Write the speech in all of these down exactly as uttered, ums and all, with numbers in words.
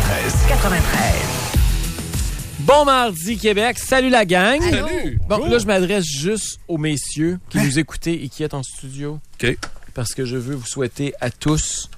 quatre-vingt-treize quatre-vingt-treize. Bon mardi, Québec. Salut la gang. Allô. Salut. Bon, là, je m'adresse juste aux messieurs qui nous écoutez et qui êtes en studio. OK. Parce que je veux vous souhaiter à tous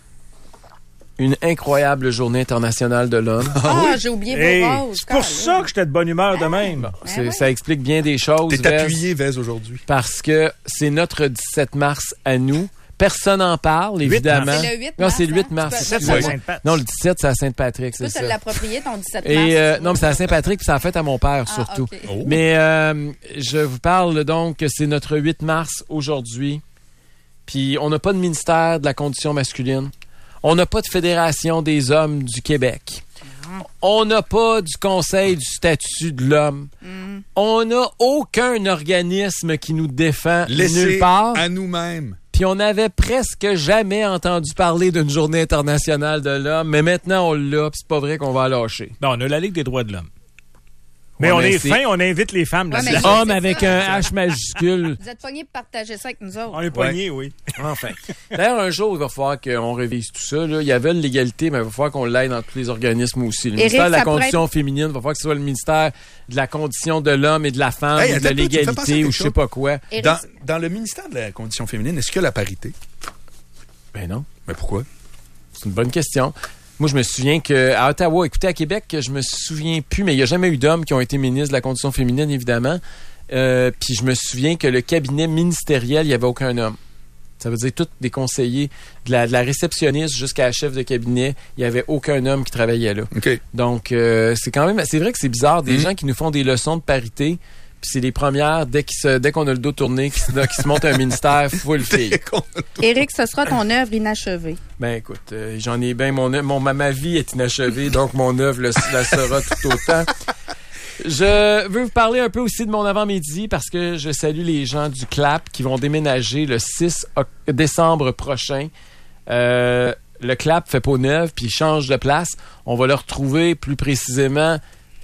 une incroyable journée internationale de l'homme. Ah, oui? J'ai oublié Hey, vos roses. c'est pour ça que j'étais de bonne humeur de même. Bon, Ben c'est- oui. Ça explique bien des choses. T'es Vez, appuyé, Vez, aujourd'hui. Parce que c'est notre dix-sept mars à nous. Personne n'en parle, évidemment. C'est le huit Non, mars, c'est le huit hein? mars. Tu peux- C'est excusez-moi. ça, Sainte-Pat. Non, le dix-sept, c'est à Sainte-Patrick, Tu c'est peux ça. te l'approprier ton dix-sept mars. Et euh, non, mais c'est à Saint-Patrick, puis c'est la fête à mon père, Ah, surtout. ok. Oh. Mais euh, je vous parle donc que c'est notre huit mars aujourd'hui. Puis on n'a pas de ministère de la condition masculine. On n'a pas de Fédération des hommes du Québec. On n'a pas du Conseil du statut de l'homme. Mm. On n'a aucun organisme qui nous défend nulle Laissez part. à nous-mêmes. Puis on n'avait presque jamais entendu parler d'une journée internationale de l'homme, mais maintenant on l'a, puis c'est pas vrai qu'on va la lâcher. Non, on a la Ligue des droits de l'homme. Mais Ouais, on mais est c'est- fin, on invite les femmes. Ouais, là, mais c'est- c'est- Homme c'est avec ça. un H majuscule. Vous êtes pognés de partager ça avec nous autres. On est poignés, oui. Enfin. D'ailleurs, un jour, il va falloir qu'on révise tout ça. Là. Il y avait l'égalité, mais il va falloir qu'on l'aille dans tous les organismes aussi. Le Éric, ministère de la ça pourrait condition féminine, il va falloir que ce soit le ministère de la condition de l'homme et de la femme, Hey, ou de attends un peu, tu me fais penser à l'égalité, quelque ou je sais chose. pas quoi. Éric, Dans, dans le ministère de la Condition féminine, est-ce qu'il y a la parité? Ben non. Mais pourquoi? C'est une bonne question. Moi, je me souviens qu'à Ottawa, écoutez, à Québec, je me souviens plus, mais il n'y a jamais eu d'hommes qui ont été ministres de la condition féminine, évidemment. Euh, puis je me souviens que le cabinet ministériel, il n'y avait aucun homme. Ça veut dire tous des conseillers, de la, de la réceptionniste jusqu'à la chef de cabinet, il n'y avait aucun homme qui travaillait là. OK. Donc, euh, c'est quand même, c'est vrai que c'est bizarre, des Mhm. gens qui nous font des leçons de parité, puis c'est les premières, dès, qu'ils se, dès qu'on a le dos tourné, qui se, qui se montent un ministère full filles. Éric, ce sera ton œuvre inachevée. Ben écoute, euh, j'en ai bien, mon, œuvre- mon, ma, ma vie est inachevée, donc mon œuvre le, la sera tout autant. Je veux vous parler un peu aussi de mon avant-midi parce que je salue les gens du C L A P qui vont déménager le six décembre prochain. Euh, le C L A P fait peau neuve puis il change de place. On va le retrouver plus précisément.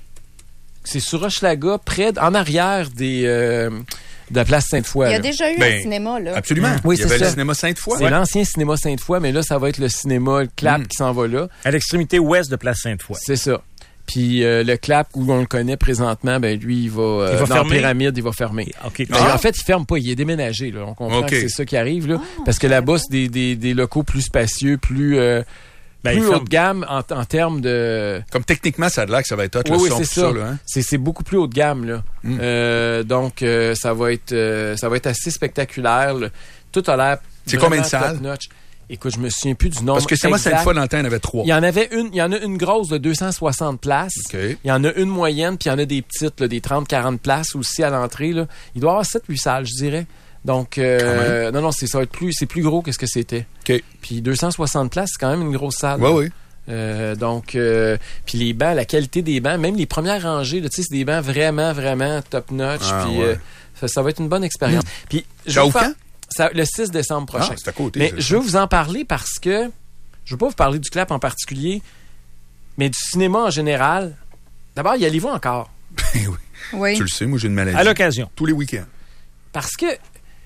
C'est sur Hochelaga, près, d- en arrière des euh, de la place Sainte-Foy. Il y a là. déjà eu Ben, un cinéma, là. Absolument. Oui, Il y avait c'est le ça. cinéma Sainte-Foy. C'est l'ancien cinéma Sainte-Foy, mais là, ça va être le cinéma le C L A P Mm. qui s'en va là. À l'extrémité ouest de Place Sainte-Foy. C'est ça. Puis euh, le C L A P, où on le connaît présentement, ben lui, il va, euh, Il va dans fermer? la pyramide, il va fermer. OK. Ben, Ah. En fait, il ferme pas, il est déménagé. Là. On comprend OK. que c'est ça qui arrive. Là, parce que là-bas, c'est des, des, des locaux plus spacieux, plus, euh, Ben, il plus ferme. haut de gamme en, en termes de... Comme techniquement, ça a l'air que ça va être hot, Oui, le oui, son, c'est tout ça. ça, là, hein? C'est, c'est beaucoup plus haut de gamme. Là. Mm. Euh, donc, euh, ça, va être, euh, ça va être assez spectaculaire. Là. Tout a l'air C'est vraiment combien de salles? top-notch. Écoute, je me souviens plus du nombre Parce que cinéma exact. Sainte-Foy, dans le temps, il y en avait trois. Il y en avait une, il y en a une grosse de deux cent soixante places. OK. Il y en a une moyenne, puis il y en a des petites, là, des trente quarante places aussi à l'entrée. Là. Il doit y avoir sept huit salles, je dirais. Donc, euh, non, non, c'est, ça va être plus, c'est plus gros que ce que c'était. OK. Puis deux cent soixante places, c'est quand même une grosse salle. Oui, là. oui. Euh, donc, euh, puis les bancs, la qualité des bancs, même les premières rangées, là, tu sais, c'est des bancs vraiment, vraiment top-notch. Ah, puis ouais. euh, ça, ça va être une bonne expérience. Puis, je Ça vais vous ouvre faire- quand? ça- le six décembre prochain. Ah, c'est à côté. Mais ça. je veux vous en parler parce que je veux pas vous parler du C L A P en particulier, mais du cinéma en général. D'abord, il y a l'Ivo encore. Ben oui. Oui. Tu le sais, moi, j'ai une maladie. À l'occasion. Tous les week-ends. Parce que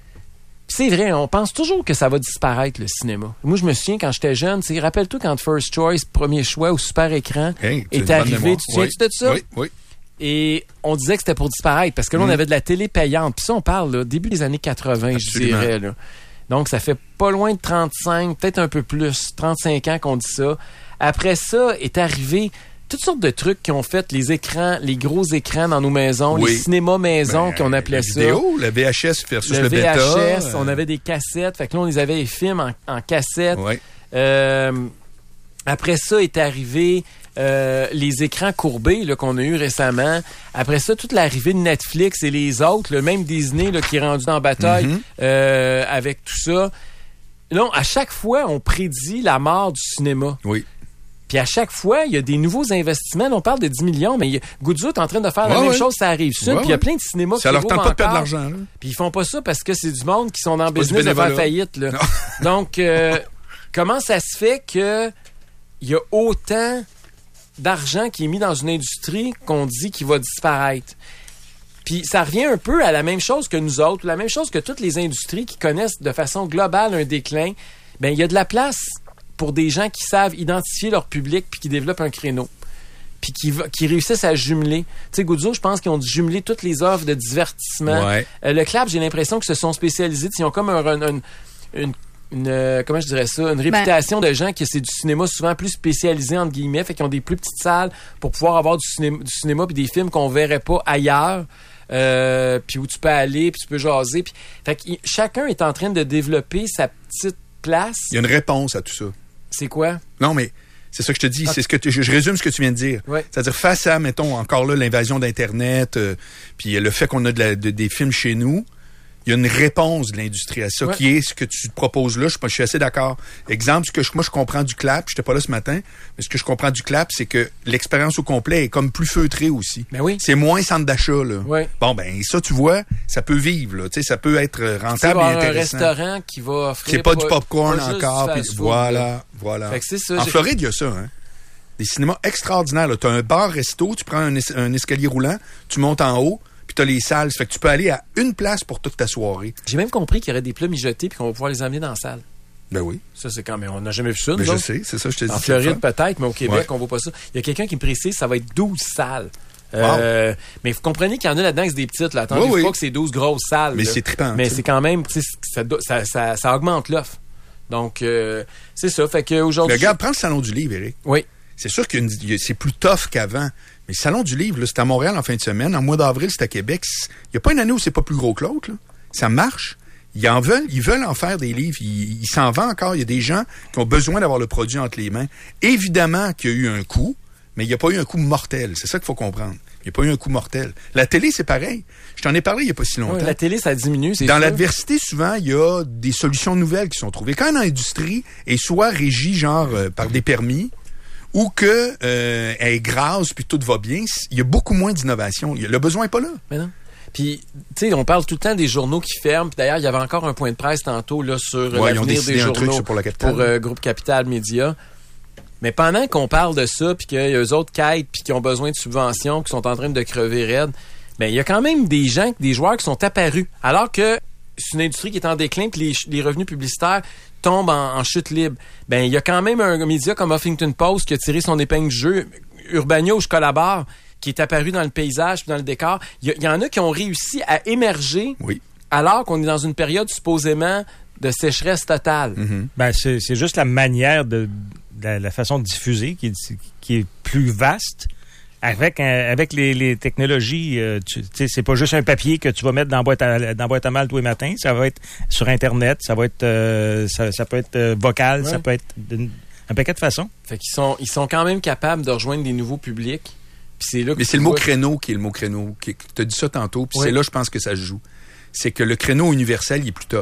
c'est vrai, on pense toujours que ça va disparaître, le cinéma. Moi, je me souviens quand j'étais jeune, tu sais, rappelle-toi quand First Choice, premier choix au super écran, Hey, tu as une est bonne arrivé. mémoire. Tu te souviens-tu de ça? Oui, oui. Et on disait que c'était pour disparaître parce que là, on Mm. avait de la télé payante. Puis ça, on parle là, début des années quatre-vingts, Absolument. je dirais. Là. Donc, ça fait pas loin de trente-cinq, peut-être un peu plus, trente-cinq ans qu'on dit ça. Après ça, est arrivé toutes sortes de trucs qui ont fait les écrans, les gros écrans dans nos maisons, Oui. les cinémas maisons Ben, qu'on appelait la ça. vidéo, la V H S versus le, Le V H S, bêta. on avait des cassettes. Fait que là, on les avait les films en, en cassette. Oui. Euh, après ça est arrivé euh, les écrans courbés là, qu'on a eu récemment. Après ça, toute l'arrivée de Netflix et les autres, le même Disney là, qui est rendu en bataille Mhm. euh, avec tout ça. Là, à chaque fois, on prédit la mort du cinéma. Oui. Puis à chaque fois, il y a des nouveaux investissements. On parle de dix millions, mais il y a- Guzzo est en train de faire la Ouais, même ouais. chose, ça arrive sud. Ouais, Puis il y a ouais. plein de cinémas Ça qui leur rouvrent tente pas de perdre de encore. l'argent. Là. Puis ils font pas ça parce que c'est du monde qui sont en du business de faire bénévolat. faillite. Là. Non. Donc, euh, comment ça se fait que il y a autant d'argent qui est mis dans une industrie qu'on dit qu'il va disparaître? Puis ça revient un peu à la même chose que nous autres, la même chose que toutes les industries qui connaissent de façon globale un déclin. Ben il y a de la place pour des gens qui savent identifier leur public puis qui développent un créneau. Puis qui, va, qui réussissent à jumeler. Tu sais, Guzzo, je pense qu'ils ont jumelé toutes les offres de divertissement. Ouais. Euh, le Clap, j'ai l'impression qu'ils se sont spécialisés. Ils ont comme un, un, un, une, une euh, comment je dirais ça, une réputation ben, de gens qui c'est du cinéma souvent plus spécialisé, entre guillemets, fait qu'ils ont des plus petites salles pour pouvoir avoir du cinéma, du cinéma puis des films qu'on verrait pas ailleurs. Euh, puis où tu peux aller, puis tu peux jaser. Puis, fait que chacun est en train de développer sa petite place. Il y a une réponse à tout ça. C'est quoi? Non, mais c'est ça que je te dis. Ah. C'est ce que tu, je, je résume ce que tu viens de dire. Ouais. C'est-à-dire, face à, mettons, encore là, l'invasion d'Internet, euh, puis le fait qu'on a de la, de, des films chez nous, il y a une réponse de l'industrie à ça, ouais. qui est ce que tu proposes là. Je, je suis assez d'accord. Exemple, ce que je, moi, je comprends du Clap, je n'étais pas là ce matin, mais ce que je comprends du Clap, c'est que l'expérience au complet est comme plus feutrée aussi. Ben oui. C'est moins centre d'achat, là. Ouais. Bon, ben, ça, tu vois, ça peut vivre, là. Tu sais, ça peut être rentable et intéressant. Un restaurant qui va offrir. C'est pas, pas du popcorn pas encore, puis voilà, voilà. Fait que c'est ça, en j'ai... Floride, il y a ça, hein. Des cinémas extraordinaires, là. T'as un bar-resto, tu prends un, es- un escalier roulant, tu montes en haut, puis t'as les salles. Ça fait que tu peux aller à une place pour toute ta soirée. J'ai même compris qu'il y aurait des plats mijotés puis qu'on va pouvoir les emmener dans la salle. Ben oui. Ça, c'est quand même... On n'a jamais vu ça, Mais nous je autres. sais, c'est ça, je te dis. En Floride, peut-être, mais au Québec, ouais. on voit pas ça. Il y a quelqu'un qui me précise, ça va être douze salles. Euh, wow. Mais vous comprenez qu'il y en a là-dedans qui c'est des petites, là. Attendez, oui, oui. pas que c'est douze grosses salles. Mais là. c'est trippant. Mais c'est quand même... Ça, ça, ça, ça augmente l'offre. Donc, euh, c'est ça. Fait qu'aujourd'hui... Regarde, prends le Salon du Livre, Éric. Oui. C'est sûr que c'est plus tough qu'avant. Mais le Salon du Livre, là, c'est à Montréal en fin de semaine. En mois d'avril, c'est à Québec. Il n'y a pas une année où c'est pas plus gros que l'autre. Là. Ça marche. Ils en veulent, ils veulent en faire des livres. Ils, ils s'en vendent encore. Il y a des gens qui ont besoin d'avoir le produit entre les mains. Évidemment qu'il y a eu un coût, mais il n'y a pas eu un coup mortel. C'est ça qu'il faut comprendre. Il n'y a pas eu un coup mortel. La télé, c'est pareil. Je t'en ai parlé il n'y a pas si longtemps. Ouais, la télé, ça diminue, c'est Dans sûr. l'adversité, souvent, il y a des solutions nouvelles qui sont trouvées. Quand l'industrie est soit régie, genre, euh, par des permis, ou que euh, elle est grasse puis tout va bien, il y a beaucoup moins d'innovation. Le besoin n'est pas là. Mais non. Puis, tu sais, on parle tout le temps des journaux qui ferment. Puis d'ailleurs, il y avait encore un point de presse tantôt là sur ouais, l'avenir des journaux pour, la pour euh, Groupe Capital Média. Mais pendant qu'on parle de ça, puis qu'eux autres quittent, puis qui ont besoin de subventions, qui sont en train de crever raide, ben il y a quand même des gens, des joueurs qui sont apparus. Alors que c'est une industrie qui est en déclin, puis les, les revenus publicitaires tombent en, en chute libre. Ben il y a quand même un média comme Huffington Post qui a tiré son épingle du jeu, Urbania où je collabore, qui est apparu dans le paysage puis dans le décor. Il y, y en a qui ont réussi à émerger oui. alors qu'on est dans une période supposément de sécheresse totale. Mm-hmm. Ben c'est, c'est juste la manière de, de la, la façon de diffuser qui est, qui est plus vaste. Avec, euh, avec les, les technologies, euh, tu sais, c'est pas juste un papier que tu vas mettre dans la boîte à, dans la boîte à mal tous les matins. Ça va être sur Internet, ça va être, euh, ça, ça peut être euh, vocal, ouais. ça peut être d'une, un paquet de façons. Fait qu'ils sont, ils sont quand même capables de rejoindre des nouveaux publics. Puis c'est là que Mais c'est le mot vois... créneau qui est le mot créneau. Tu as dit ça tantôt, puis oui. c'est là, je pense que ça se joue. C'est que le créneau universel, il est plus tough.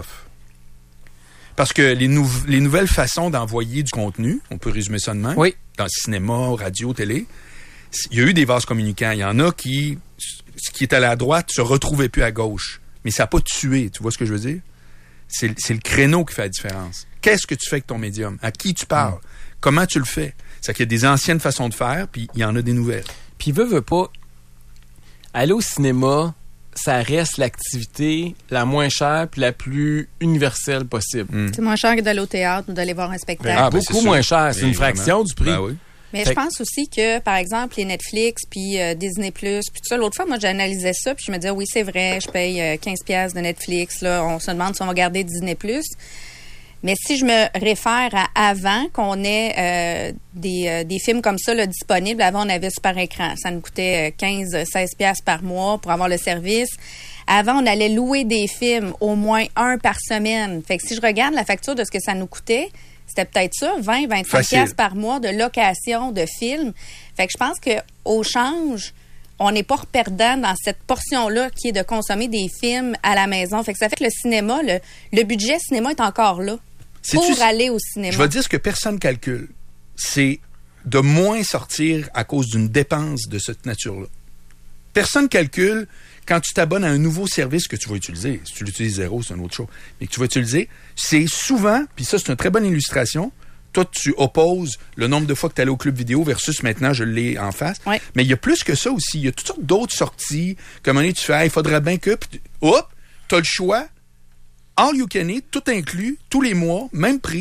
Parce que les, nou- les nouvelles façons d'envoyer du contenu, on peut résumer ça de même, oui. dans le cinéma, radio, télé, il y a eu des vases communicants. Il y en a qui, ce qui est à la droite, se retrouvait plus à gauche. Mais ça n'a pas tué. Tu vois ce que je veux dire? C'est, c'est le créneau qui fait la différence. Qu'est-ce que tu fais avec ton médium? À qui tu parles? Mmh. Comment tu le fais? C'est qu'il y a des anciennes façons de faire, puis il y en a des nouvelles. Puis veut, veut pas, aller au cinéma, ça reste l'activité la moins chère puis la plus universelle possible. Mmh. C'est moins cher que d'aller au théâtre ou d'aller voir un spectacle. Ah, ben, beaucoup moins cher. C'est, c'est une fraction du prix. Ben oui. Mais fait... je pense aussi que, par exemple, les Netflix, puis euh, Disney+, puis tout ça, l'autre fois, moi, j'analysais ça, puis je me disais, oui, c'est vrai, je paye euh, quinze dollars de Netflix, là, on se demande si on va garder Disney+. Mais si je me réfère à avant qu'on ait euh, des, euh, des films comme ça là, disponibles, avant, on avait Super Écran. Ça nous coûtait quinze à seize dollars par mois pour avoir le service. Avant, on allait louer des films, au moins un par semaine. Fait que si je regarde la facture de ce que ça nous coûtait, c'était peut-être ça, vingt à vingt-cinq dollars par mois de location de films. Fait que je pense qu'au change, on n'est pas perdant dans cette portion-là qui est de consommer des films à la maison. Fait que ça fait que le cinéma, le, le budget cinéma est encore là pour C'est-tu, aller au cinéma. Je vais dire ce que personne calcule. C'est de moins sortir à cause d'une dépense de cette nature-là. Personne calcule quand tu t'abonnes à un nouveau service que tu vas utiliser. Si tu l'utilises zéro, c'est une autre chose. Mais que tu vas utiliser, c'est souvent, puis ça, c'est une très bonne illustration. Toi, tu opposes le nombre de fois que tu allais au club vidéo versus maintenant, je l'ai en face. Ouais. Mais il y a plus que ça aussi. Il y a toutes sortes d'autres sorties. Comme un moment tu fais, il faudrait bien que... Puis, hop, tu as le choix. All you can eat, tout inclus, tous les mois, même prix,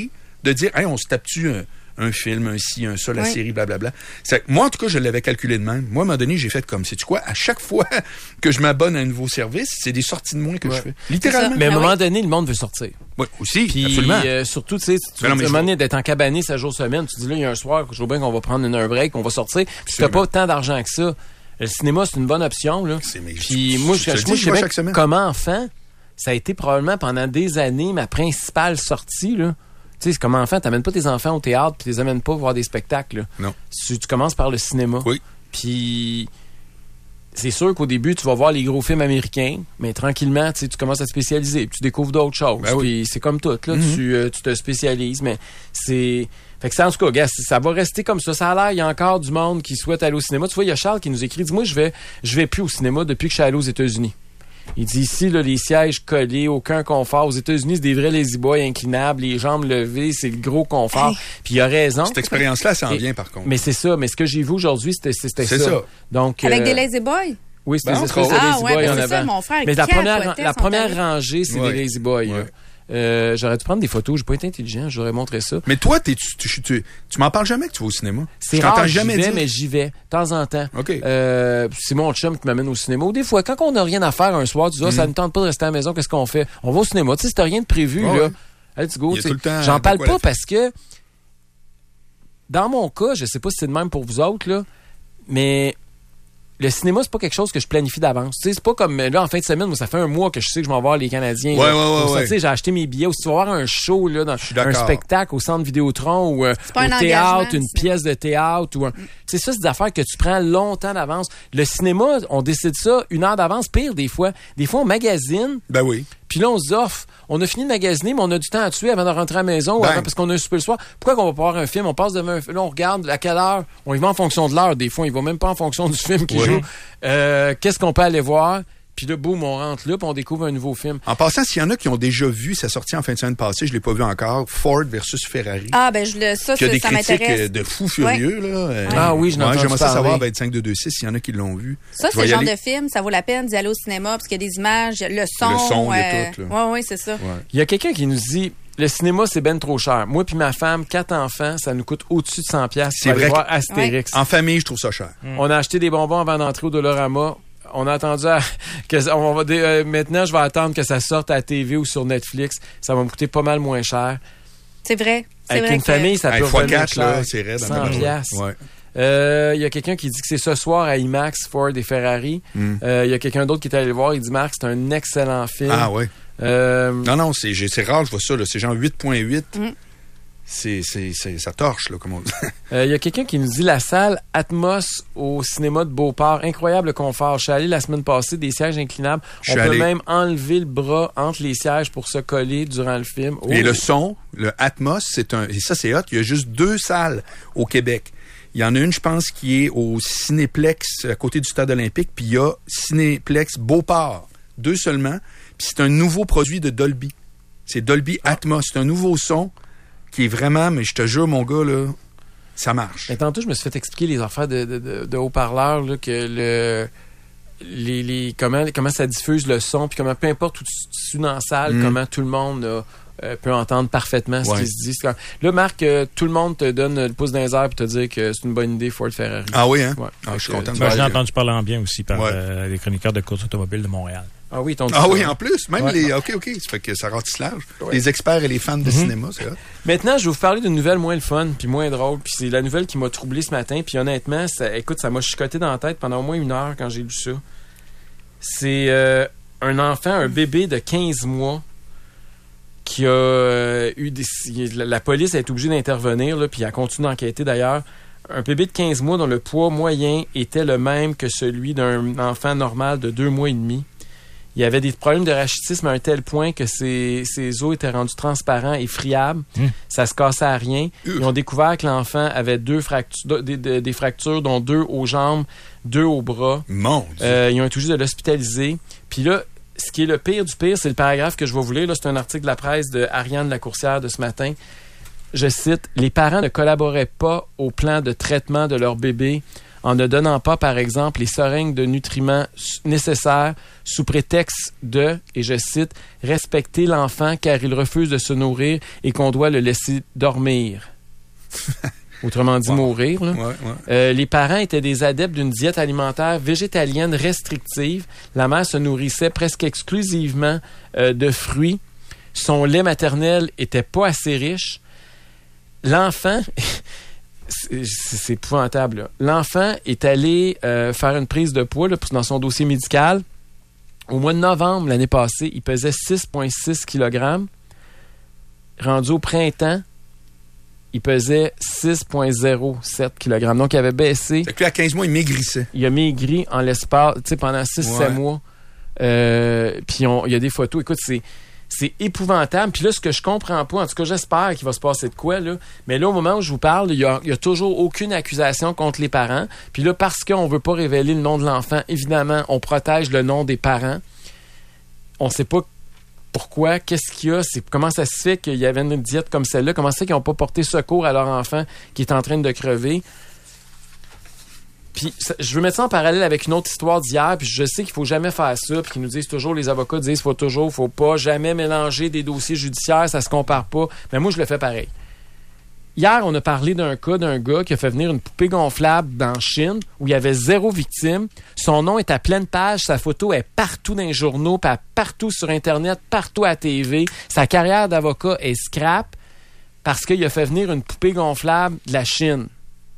de dire, hey, on se tape-tu un, un film, un ci, un ça, la oui. série, blablabla. C'est, moi, en tout cas, je l'avais calculé de même. Moi, à un moment donné, j'ai fait comme, sais-tu quoi, à chaque fois que je m'abonne à un nouveau service, c'est des sorties de moins que ouais. je fais. Littéralement. Mais à un Ah moment oui. donné, le monde veut sortir. Oui, aussi, Puis, absolument. euh, surtout, tu sais, tu Mais non, veux mais demander je- d'être en cabané sept jours semaine. Tu dis là, il y a un soir, je veux bien qu'on va prendre une, un break, on va sortir. Puis tu n'as pas tant d'argent que ça. Le cinéma, c'est une bonne option, là. C'est- mais Puis je- moi, je je, te le moi, dis, je je sais vois bien chaque semaine. comme enfant, ça a été probablement pendant des années ma principale sortie, là. Tu sais, comme enfant, t'amènes pas tes enfants au théâtre puis tu les amènes pas voir des spectacles, là. Non. Tu, tu commences par le cinéma. Oui. Puis c'est sûr qu'au début, tu vas voir les gros films américains, mais tranquillement, tu sais, tu commences à te spécialiser, puis tu découvres d'autres choses. Ben oui. Puis c'est comme tout, là, Mm-hmm. tu, euh, tu te spécialises, mais c'est... Fait que ça, en tout cas, gars, ça va rester comme ça. Ça a l'air, il y a encore du monde qui souhaite aller au cinéma. Tu vois, il y a Charles qui nous écrit, dis-moi, je vais, je vais plus au cinéma depuis que je suis allé aux États-Unis. Il dit ici, là, les sièges collés, aucun confort. Aux États-Unis, c'est des vrais lazy boys inclinables, les jambes levées, c'est le gros confort. Hey. Puis il a raison. Cette expérience-là, ça en Et- vient, par contre. Mais c'est ça. Mais ce que j'ai vu aujourd'hui, c'était, c'était C'est ça. ça. Donc, Avec euh, des lazy boys? oui, c'est Ben, des entre espèces de autres. Ah lazy ouais, boys ben en c'est ça, avant. mon frère. Mais la première, capotait la son première tarif. rangée, c'est Ouais. des lazy boys. là. Ouais. Euh, j'aurais dû prendre des photos. J'ai pas été intelligent. J'aurais montré ça. Mais toi, t'es, tu, tu, tu, tu m'en parles jamais que tu vas au cinéma. C'est Je t'entends rare, j'y jamais vais, dire. mais j'y vais. De temps en temps. OK. Euh, c'est mon chum qui m'amène au cinéma. Ou des fois, quand on n'a rien à faire un soir, tu dis, ah, Mm. ça ne tente pas de rester à la maison, qu'est-ce qu'on fait? On va au cinéma. Tu sais, si t'as rien de prévu, Ouais, là, ouais. let's go. Il y a tu sais. tout le temps J'en de parle quoi pas la parce que, dans mon cas, je sais pas si c'est de même pour vous autres, là, mais le cinéma, c'est pas quelque chose que je planifie d'avance. Tu sais, c'est pas comme là, en fin de semaine, moi, ça fait un mois que je sais que je vais voir les Canadiens. Ouais, là. ouais, ouais, Pour ça, ouais. tu sais, j'ai acheté mes billets. Ou si tu vas voir un show, là, dans suis un d'accord. spectacle au centre Vidéotron ou euh, pas un au théâtre, engagement, une c'est- pièce de théâtre ou un... Tu sais, ça, c'est des affaires que tu prends longtemps d'avance. Le cinéma, on décide ça une heure d'avance, pire des fois. Des fois, on magasine, Ben oui. puis là, on se offre. On a fini de magasiner, mais on a du temps à tuer avant de rentrer à la maison ou Ben. avant, parce qu'on a un souper le soir. Pourquoi qu'on va pas voir un film? On passe devant un film. Là, on regarde à quelle heure. On y va en fonction de l'heure. Des fois, on y va même pas en fonction du film qui Oui. joue. Euh, qu'est-ce qu'on peut aller voir? Puis là, boum, on rentre là, puis on découvre un nouveau film. En passant, s'il y en a qui ont déjà vu sa sortie en fin de semaine passée, je l'ai pas vu encore, Ford versus Ferrari. Ah, ben, je le, ça, qui a ça, des ça critiques m'intéresse. euh, de fous furieux, là. Euh, Ah oui, je l'ai entendu J'aimerais ça parler. savoir vingt-cinq deux deux six s'il y en a qui l'ont vu. Ça, Je c'est vais le y genre aller. de film, ça vaut la peine d'y aller au cinéma parce qu'il y a des images, le son. Le son, il y a euh, tout, là. Ouais, ouais, c'est ça. Ouais. Il y a quelqu'un qui nous dit, le cinéma, c'est ben trop cher. Moi puis ma femme, quatre enfants, ça nous coûte au-dessus de cent piastres C'est pour aller vrai voir Astérix. En famille, je trouve ça cher. On a acheté des bonbons avant d'entrer au Dollarama. On a attendu à, que on va dé- euh, maintenant je vais attendre que ça sorte à la T V ou sur Netflix. Ça va me coûter pas mal moins cher. C'est vrai. C'est Avec vrai une que- famille, ça Hey, peut fois revenir quatre, cher. là, c'est raide. en cent tabarouette. piastres. Ouais. Euh, Il y a quelqu'un qui dit que c'est ce soir à IMAX, Ford et Ferrari. Mm. Euh, Il y a quelqu'un d'autre qui est allé le voir. Il dit, Marc, c'est un excellent film. Ah ouais. Euh, Non, non, c'est, j'ai- c'est rare, je vois ça, là. C'est genre huit virgule huit. Mm. C'est, c'est, c'est, ça torche, là, comme on dit. Euh, Il y a quelqu'un qui nous dit la salle Atmos au cinéma de Beauport. Incroyable confort. Je suis allé la semaine passée, des sièges inclinables. Je On suis peut allé. même enlever le bras entre les sièges pour se coller durant le film. Oh. Et le son, le Atmos, c'est un, et ça, c'est hot. Il y a juste deux salles au Québec. Il y en a une, je pense, qui est au Cinéplex, à côté du Stade olympique, puis il y a Cinéplex Beauport. Deux seulement. Puis c'est un nouveau produit de Dolby. C'est Dolby Atmos. C'est un nouveau son qui est vraiment, mais je te jure, mon gars, là, ça marche. Mais tantôt, je me suis fait expliquer les affaires de, de, de, de haut-parleurs, là, que le... Les, les, comment, comment ça diffuse le son, puis comment, peu importe où tu tu suis dans la salle, Mm. comment tout le monde euh, euh, peut entendre parfaitement ce Ouais. qui se dit. C'est quand- Là, Marc, euh, tout le monde te donne le pouce dans les airs pour te dire que c'est une bonne idée Ford Ferrari. Ah oui, hein? Ouais. Ah, je suis Fait que, content de tu Ben, vas je l'ai aller- entendu parler en bien aussi par Ouais. euh, les chroniqueurs de course automobile de Montréal. Ah oui, ton Ah oui, en plus. Même Ouais. les. OK, OK. Ça fait que ça ratisse large. Ouais. Les experts et les fans de cinéma, c'est hot. Maintenant, je vais vous parler d'une nouvelle moins le fun, puis moins drôle. Puis c'est la nouvelle qui m'a troublé ce matin. Puis honnêtement, ça, écoute, ça m'a chicoté dans la tête pendant au moins une heure quand j'ai lu ça. C'est euh, un enfant, un bébé de quinze mois qui a euh, eu des... La, la police a été obligée d'intervenir, là, puis elle continue d'enquêter d'ailleurs. Un bébé de quinze mois dont le poids moyen était le même que celui d'un enfant normal de deux mois et demi. Il y avait des problèmes de rachitisme à un tel point que ses, ses os étaient rendus transparents et friables. Mmh. Ça se cassait à rien. Ugh. Ils ont découvert que l'enfant avait deux fractures, des, des- des fractures, dont deux aux jambes, deux au bras. Mon Dieu. Euh, ils ont été obligés de l'hospitaliser. Puis là, ce qui est le pire du pire, c'est le paragraphe que je vais vous lire. Là, c'est un article de la presse de Ariane Lacourcière de ce matin. Je cite, « Les parents ne collaboraient pas au plan de traitement de leur bébé en ne donnant pas, par exemple, les seringues de nutriments nécessaires sous prétexte de, et je cite, « respecter l'enfant car il refuse de se nourrir et qu'on doit le laisser dormir ». Autrement dit, wow. mourir. Là. Ouais, ouais. Euh, les parents étaient des adeptes d'une diète alimentaire végétalienne restrictive. La mère se nourrissait presque exclusivement euh, de fruits. Son lait maternel était pas assez riche. L'enfant, c'est, c'est épouvantable. Là. L'enfant est allé euh, faire une prise de poids là, dans son dossier médical. Au mois de novembre l'année passée, il pesait six virgule six kilogrammes. Rendu au printemps, il pesait six virgule zéro sept kilogrammes. Donc, il avait baissé. Fait que lui, à quinze mois, il maigrissait. Il a maigri en l'espace, tu sais, pendant six à sept mois. Euh, puis, il y a des photos. Écoute, c'est, c'est épouvantable. Puis là, ce que je comprends pas, en tout cas, j'espère qu'il va se passer de quoi, là. Mais là, au moment où je vous parle, il y a, il y a toujours aucune accusation contre les parents. Puis là, parce qu'on veut pas révéler le nom de l'enfant, évidemment, on protège le nom des parents. On sait pas pourquoi, qu'est-ce qu'il y a, c'est, comment ça se fait qu'il y avait une diète comme celle-là, comment ça fait qu'ils n'ont pas porté secours à leur enfant qui est en train de crever. Puis, ça, je veux mettre ça en parallèle avec une autre histoire d'hier, puis je sais qu'il faut jamais faire ça, puis qu'ils nous disent toujours, les avocats disent, faut toujours, faut pas jamais mélanger des dossiers judiciaires, ça se compare pas. Mais moi, je le fais pareil. Hier, on a parlé d'un cas d'un gars qui a fait venir une poupée gonflable dans Chine où il y avait zéro victime. Son nom est à pleine page, sa photo est partout dans les journaux, partout sur Internet, partout à la T V. Sa carrière d'avocat est scrap parce qu'il a fait venir une poupée gonflable de la Chine.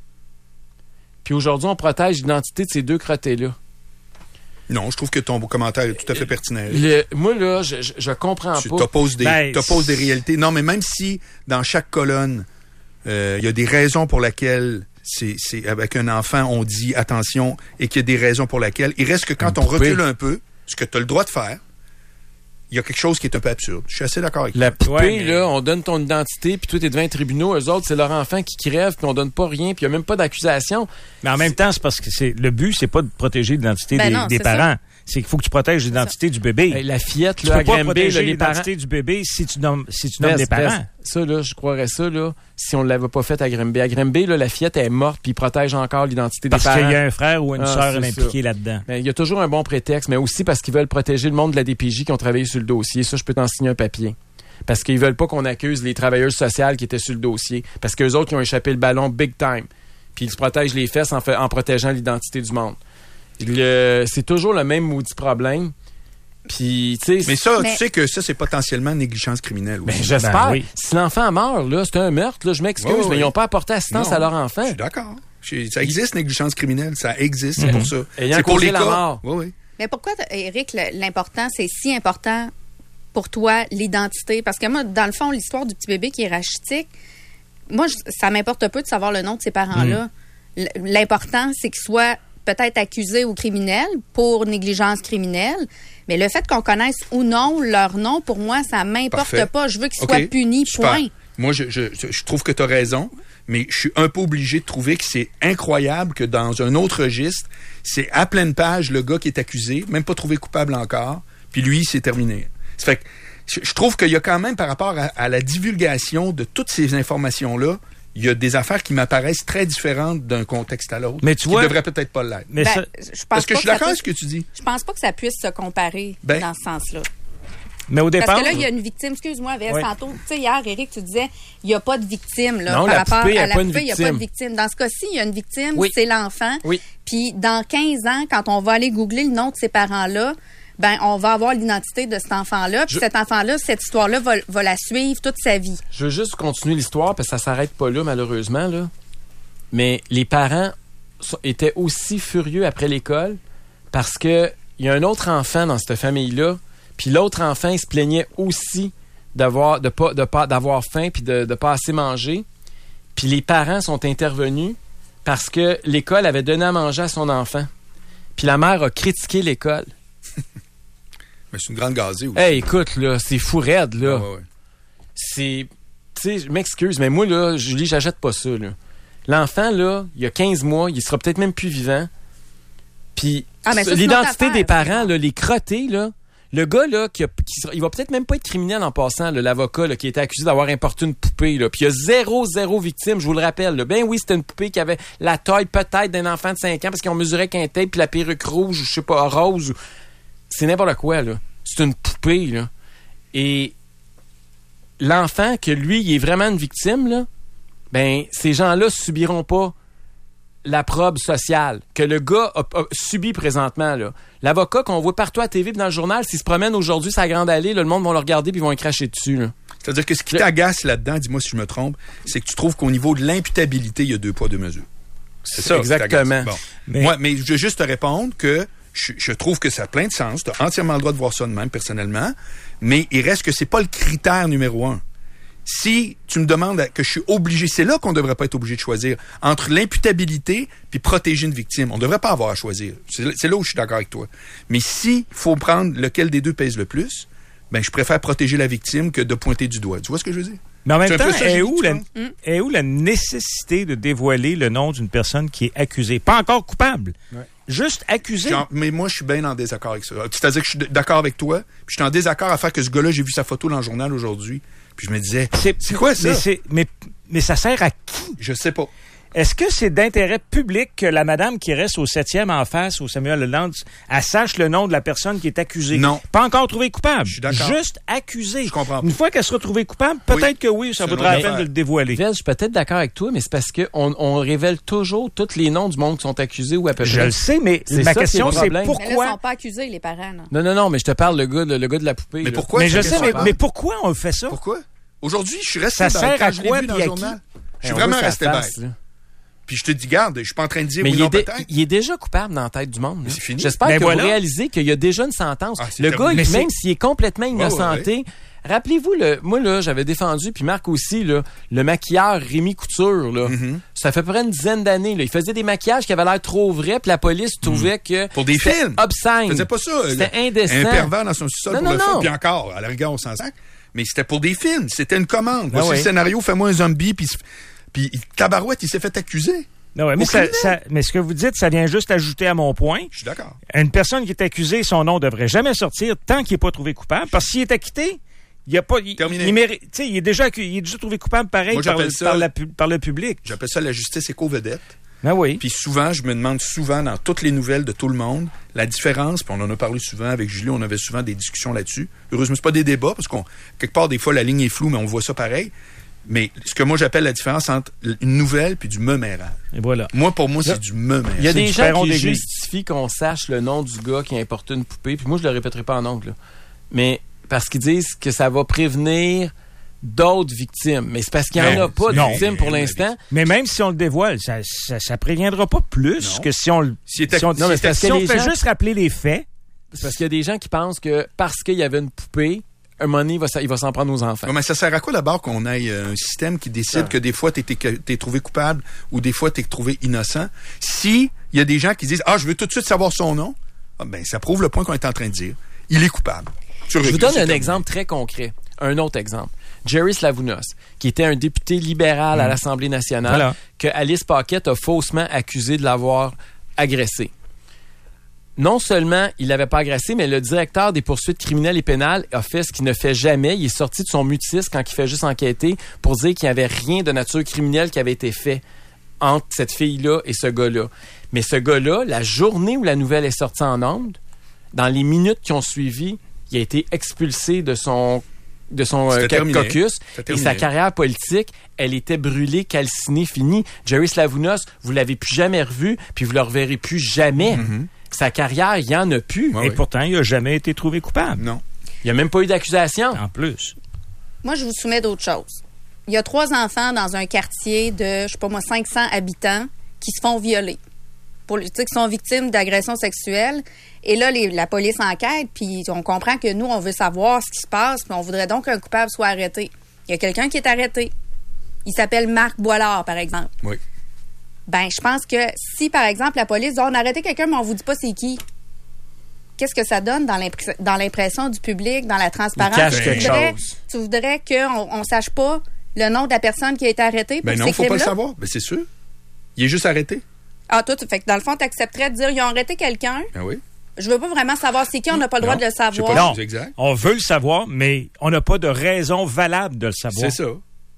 Puis aujourd'hui, on protège l'identité de ces deux crottés-là. Non, je trouve que ton commentaire est tout à fait pertinent. Le, moi, là, je, je, je comprends tu pas. Tu t'opposes des, ben, t'opposes des réalités. Non, mais même si dans chaque colonne, il euh, y a des raisons pour lesquelles c'est, c'est avec un enfant, on dit attention et qu'il y a des raisons pour lesquelles. Il reste que quand Une on poupée. recule un peu, ce que tu as le droit de faire, il y a quelque chose qui est un peu absurde. Je suis assez d'accord avec La toi. poupée, Ouais, mais- là, on donne ton identité, puis toi, t'es devant les tribunaux. Eux autres, c'est leur enfant qui crève, puis on donne pas rien, puis il n'y a même pas d'accusation. Mais en même temps, c'est parce que c'est le but, c'est pas de protéger l'identité Ben des, non, des c'est parents. C'est qu'il faut que tu protèges l'identité du bébé. Hey, la fillette, tu là, peux à pas Granby, protéger là, les parents... l'identité du bébé si tu nommes, si tu nommes Best, les parents. best. Ça, là, je croirais ça, là, si on ne l'avait pas fait à Granby. À Granby, là, la fillette est morte, puis il protège encore l'identité Parce des parents. qu'il y a un frère ou une Ah, sœur c'est impliquée ça. là-dedans. Mais il y a toujours un bon prétexte, mais aussi parce qu'ils veulent protéger le monde de la D P J qui ont travaillé sur le dossier. Ça, je peux t'en signer un papier. Parce qu'ils veulent pas qu'on accuse les travailleuses sociales qui étaient sur le dossier. Parce qu'eux autres, qui ont échappé le ballon big time. Puis ils se protègent les fesses en, fait, en protégeant l'identité du monde. Le, c'est toujours le même maudit problème. Puis, tu sais... Mais ça, Mais- tu sais que ça, c'est potentiellement négligence criminelle aussi. Ben, j'espère. Ben oui. Si l'enfant meurt, là, c'est un meurtre, là, je m'excuse, Ouais, ouais, mais ils ouais. n'ont pas apporté assistance Non, à leur enfant. Je suis d'accord. Je- Ça existe, négligence criminelle. Ça existe, c'est Mhm. pour ça. Ayant c'est pour causé les la cas. mort. Oui, oui. Mais pourquoi, Éric, le- l'important, c'est si important pour toi, l'identité? Parce que moi, dans le fond, l'histoire du petit bébé qui est rachitique, moi, je- ça m'importe peu de savoir le nom de ces parents-là. L- L'important, c'est qu'ils soient peut-être accusés ou criminels pour négligence criminelle. Mais le fait qu'on connaisse ou non leur nom, pour moi, ça m'importe Parfait. pas. Je veux qu'ils OK, soient punis, super. point. Moi, je, je, je trouve que tu as raison, mais je suis un peu obligé de trouver que c'est incroyable que dans un autre registre, c'est à pleine page le gars qui est accusé, même pas trouvé coupable encore, puis lui, c'est terminé. Ça fait que je, je trouve qu'il y a quand même, par rapport à, à la divulgation de toutes ces informations-là, il y a des affaires qui m'apparaissent très différentes d'un contexte à l'autre. Mais tu qui vois- devraient peut-être pas l'être. Mais Ben, ça, je pense Parce que pas je suis ça d'accord avec puisse- ce que tu dis. Je pense pas que ça puisse se comparer Ben- dans ce sens-là. mais au départ, Parce que là, il y a une victime. Excuse-moi, Vess, Oui. tantôt, tu sais, hier, Éric, tu disais, il n'y a pas de victime, là, Non, par la rapport poupée, il y a à la pas une poupée, il n'y a pas de victime. victime. Dans ce cas-ci, il y a une victime, Oui. c'est l'enfant. Oui. Puis, dans quinze ans, quand on va aller googler le nom de ces parents-là, ben, on va avoir l'identité de cet enfant-là. Puis, Je- cet enfant-là, cette histoire-là va, va la suivre toute sa vie. Je veux juste continuer l'histoire parce que ça s'arrête pas là, malheureusement. Là. Mais les parents so- étaient aussi furieux après l'école parce que il y a un autre enfant dans cette famille-là, puis l'autre enfant, il se plaignait aussi d'avoir de pas de pas d'avoir faim puis de de pas assez manger. Puis les parents sont intervenus parce que l'école avait donné à manger à son enfant. Puis la mère a critiqué l'école. Mais c'est une grande gazée aussi. Hey, écoute là, c'est fou raide là. Ouais, ouais, ouais. C'est... Tu sais, je m'excuse, mais moi, là, Julie, j'achète pas ça, là. L'enfant, là, il y a quinze mois, il sera peut-être même plus vivant. Puis, Ah, mais ça, c'est une l'identité autre des affaire, parents, là, les crottés, là, Le gars, là, qui, a, qui sera, il va peut-être même pas être criminel en passant, là, l'avocat là, qui a été accusé d'avoir importé une poupée. Là, puis il y a zéro, zéro victime, je vous le rappelle. Là. Ben oui, c'était une poupée qui avait la taille peut-être d'un enfant de cinq ans parce qu'ils ont mesuré qu'un tape puis la perruque rouge ou je sais pas, rose. C'est n'importe quoi. Là. C'est une poupée. Là. Et l'enfant, que lui, il est vraiment une victime, là, ben ces gens-là subiront pas la probe sociale que le gars a, a subi présentement. Là. L'avocat qu'on voit partout à la T V et dans le journal, s'il se promène aujourd'hui sur la Grande Allée, là, le monde va le regarder puis ils vont y cracher dessus. Là. C'est-à-dire que ce qui t'agace là-dedans, dis-moi si je me trompe, c'est que tu trouves qu'au niveau de l'imputabilité, il y a deux poids, deux mesures. C'est ça. Exactement. Bon. Mais... Moi, mais je veux juste te répondre que je, je trouve que ça a plein de sens. Tu as entièrement le droit de voir ça de même, personnellement. Mais il reste que c'est pas le critère numéro un. Si tu me demandes que je suis obligé, c'est là qu'on ne devrait pas être obligé de choisir entre l'imputabilité puis protéger une victime. On ne devrait pas avoir à choisir. C'est, c'est là où je suis d'accord avec toi. Mais s'il faut prendre lequel des deux pèse le plus, ben je préfère protéger la victime que de pointer du doigt. Tu vois ce que je veux dire? Mais en même C'est temps, ça, est j'ai où, dit, la, mm. est où la nécessité de dévoiler le nom d'une personne qui est accusée? Pas encore coupable. Ouais. Juste accusée. Genre, mais moi, je suis bien en désaccord avec ça. C'est-à-dire que je suis d'accord avec toi, puis je suis en désaccord à faire que ce gars-là, j'ai vu sa photo dans le journal aujourd'hui, puis je me disais, c'est, c'est quoi ça? Mais, c'est, mais, mais ça sert à qui? Je sais pas. Est-ce que c'est d'intérêt public que la madame qui reste au septième en face, au Samuel Leland, elle sache le nom de la personne qui est accusée? Non. Pas encore trouvée coupable. Je suis d'accord. Juste accusée. Je comprends. Une fois qu'elle sera trouvée coupable, peut-être oui. que oui, ça C'est vaudra la affaire. peine de le dévoiler. Vel, je suis peut-être d'accord avec toi, mais c'est parce qu'on on révèle toujours tous les noms du monde qui sont accusés ou à peu près. Je le sais, mais c'est ma ça, question, c'est, c'est le Mais là, pourquoi... ils sont pas accusés, les parents. Là. Non, non, non, mais je te parle le gars, le, le gars de la poupée. Mais là. pourquoi? Mais je c'est sais, mais, question mais pourquoi on fait ça? Pourquoi? Aujourd'hui, je suis resté Ça bête. sert Quand à je l'ai quoi vu dans puis le à qui? journal, je suis On vraiment voit sa resté face, bête. là. Puis je te dis, garde, je suis pas en train de dire Mais oui, il, non, est dé- peut-être. il est déjà coupable dans la tête du monde. Là. C'est fini. J'espère Mais que voilà. vous réalisez qu'il y a déjà une sentence. Ah, c'est le terminé. gars, Mais il- c'est- même s'il est complètement innocenté, ouais, ouais. rappelez-vous, le, moi, là, j'avais défendu, puis Marc aussi, là, le maquilleur Rémi Couture, là, Mm-hmm. ça fait à peu près une dizaine d'années. Là, il faisait des maquillages qui avaient l'air trop vrais, puis la police trouvait que Pour des c'était films. obscène. Il faisait pas ça. C'était le- indécent. Un pervers dans son sous-sol Non, pour non, le fun. non. Puis encore, à la rigueur, on s'en sac. Mais c'était pour des films. C'était une commande. Ah Voici oui. le scénario, fais-moi un zombie, puis, puis tabarouette, il s'est fait accuser. Non, ouais, mais, Au ça, criminel. ça- mais ce que vous dites, ça vient juste ajouter à mon point. Je suis d'accord. Une personne qui est accusée, son nom devrait jamais sortir tant qu'il n'est pas trouvé coupable. Parce que s'il est acquitté, il y a pas, il, Terminé. il mérite, tu sais, il est déjà, accu- il est déjà trouvé coupable pareil Moi, par, j'appelle le- ça- par, la pu- par le public. J'appelle ça la justice éco-vedette. Ben oui. Puis souvent, je me demande souvent dans toutes les nouvelles de tout le monde, la différence, puis on en a parlé souvent avec Julie, on avait souvent des discussions là-dessus. Heureusement, c'est pas des débats, parce qu'on, quelque part, des fois, la ligne est floue, mais on voit ça pareil. Mais ce que moi, j'appelle la différence entre une nouvelle puis du meumérage. Et voilà. Moi, pour moi, Là, c'est du meumérage. Il y a C'est des du gens perron qui d'église. justifient qu'on sache le nom du gars qui a importé une poupée, puis moi, je le répéterai pas en ongle, là. Mais parce qu'ils disent que ça va prévenir d'autres victimes. Mais c'est parce qu'il n'y en Mais a pas de non. victimes pour l'instant. Mais même si on le dévoile, ça, ça, ça préviendra pas plus Non. que si on le, S'il était- si on, Non, mais si- c'est parce si que on les fait gens- juste rappeler les faits. C'est parce qu'il y a des gens qui pensent que parce qu'il y avait une poupée, un moment donné, il va, s- il va s'en prendre aux enfants. Ouais, mais ça sert à quoi d'abord qu'on ait euh, un système qui décide Ah. que des fois t'es, t'es, t'es trouvé coupable ou des fois t'es trouvé innocent? Si il y a des gens qui disent ah je veux tout de suite savoir son nom, ah, ben ça prouve le point qu'on est en train de dire. Il est coupable. Sur Je le- vous donne c'est un terminé. exemple très concret. Un autre exemple. Jerry Slavounos, qui était un député libéral à l'Assemblée nationale, Voilà. que Alice Paquette a faussement accusé de l'avoir agressé. Non seulement il l'avait pas agressé, mais le directeur des poursuites criminelles et pénales a fait ce qu'il ne fait jamais. Il est sorti de son mutisme quand il fait juste enquêter pour dire qu'il n'y avait rien de nature criminelle qui avait été fait entre cette fille-là et ce gars-là. Mais ce gars-là, la journée où la nouvelle est sortie en ondes, dans les minutes qui ont suivi, il a été expulsé de son de son C'était euh, terminé. caucus C'était et terminé. sa carrière politique, elle était brûlée, calcinée, finie. Jerry Slavounos, vous l'avez plus jamais revu, puis vous le reverrez plus jamais. Sa carrière, il y en a plus. Ouais, Et ouais. pourtant, il n'a jamais été trouvé coupable. Non. Il n'y a même pas eu d'accusation. En plus. Moi, je vous soumets d'autres choses. Il y a trois enfants dans un quartier de, je sais pas moi, cinq cents habitants qui se font violer. Pour, tu sais, qui sont victimes d'agressions sexuelles. Et là, les- la police enquête, puis on comprend que nous, on veut savoir ce qui se passe, puis on voudrait donc qu'un coupable soit arrêté. Il y a quelqu'un qui est arrêté. Il s'appelle Marc Boilard, par exemple. Oui. Ben, je pense que si, par exemple, la police dit, on a arrêté quelqu'un, mais on vous dit pas c'est qui. Qu'est-ce que ça donne dans, l'impré- dans l'impression du public, dans la transparence? Il cache Tu quelque voudrais- chose. Tu voudrais qu'on on sache pas le nom de la personne qui a été arrêtée pour Ben non, ces faut pas le crimes-là? savoir. Ben c'est sûr. Il est juste arrêté. Ah, toi, tu, fait que dans le fond, tu accepterais de dire, ils ont arrêté quelqu'un, Ben oui. je veux pas vraiment savoir c'est qui, on n'a pas le droit Non, de le je sais pas. savoir. Non, exact. on veut le savoir, mais on n'a pas de raison valable de le savoir. C'est ça.